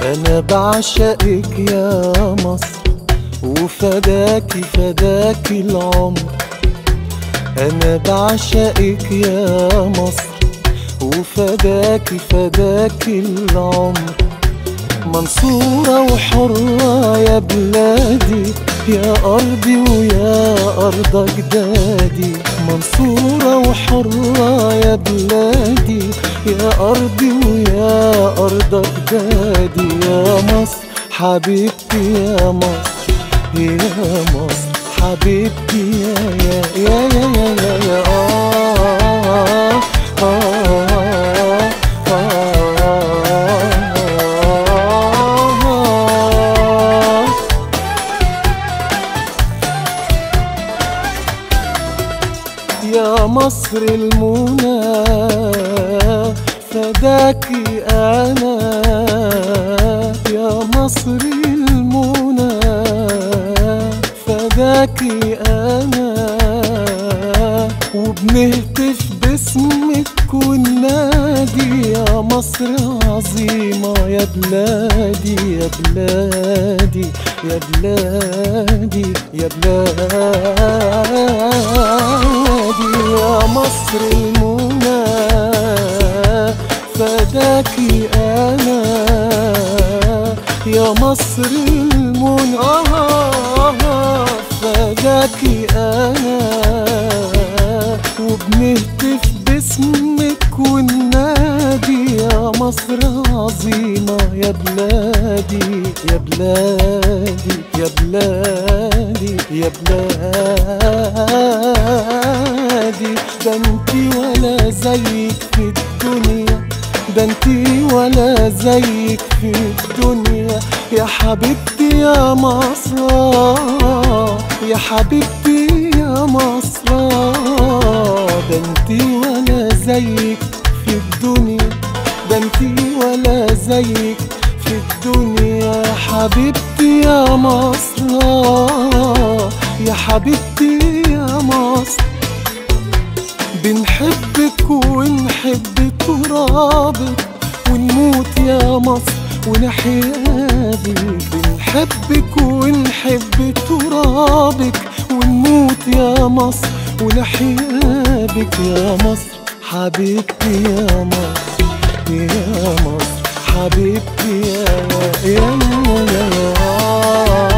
أنا بعشقك يا مصر، وفداكي فداكي العمر. أنا بعشقك يا مصر، وفداكي فداكي العمر. منصورة وحرة يا بلادي، يا أرضي ويا أرض أجدادي. منصورة وحرة يا بلادي، يا أرضي ويا أرض أجدادي. يا مصر حبيبتي يا مصر، يا مصر حبيبتي يا يا مصر المنى فداكي أنا. يا مصر المنى فداكي أنا، وبنهتف باسمك وننادي يا مصر عظيمة يا بلادي يا بلادي يا بلادي يا بلادي. يا مصر المنى فداكي أنا. يا مصر المنى فداكي أنا، وبنهتف باسمك وننادي يا مصر عظيمة يا بلادي يا بلادي يا بلادي يا بلادي. ده انتي ولا زيك في الدنيا، ده انتي ولا زيك في الدنيا. يا حبيبتي يا مصر، يا حبيبتي يا مصر. ده انتي ولا زيك في الدنيا، ده انتي ولا زيك في الدنيا. يا حبيبتي يا مصر، يا حبيبتي يا مصر. بنحبك ونحب ترابك، ونموت يا مصر ونحيا بك. بنحبك ونحب ترابك، ونموت يا مصر ونحيا بك. يا مصر حبيبتي يا مصر، يا مصر حبيبتي يا